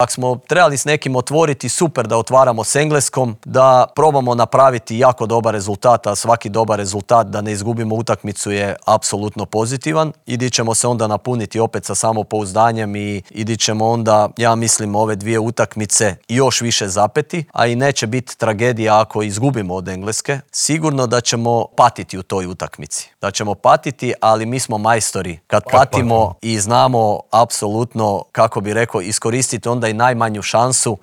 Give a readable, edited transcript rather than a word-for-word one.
Ako smo trebali s nekim otvoriti, super da otvaramo s Engleskom, da probamo napraviti jako dobar rezultat, a svaki dobar rezultat da ne izgubimo utakmicu je apsolutno pozitivan. I di ćemo se onda napuniti opet sa samopouzdanjem i di ćemo onda, ja mislim, ove dvije utakmice još više zapeti, a i neće biti tragedija ako izgubimo od Engleske. Sigurno da ćemo patiti u toj utakmici. Da ćemo patiti, ali mi smo majstori kad patimo i znamo apsolutno, kako bi rekao, iskoristiti onda i najmanju šansu